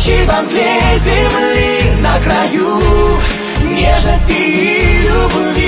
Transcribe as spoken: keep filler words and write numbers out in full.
тысячи во мгле земли на краю нежности и любви.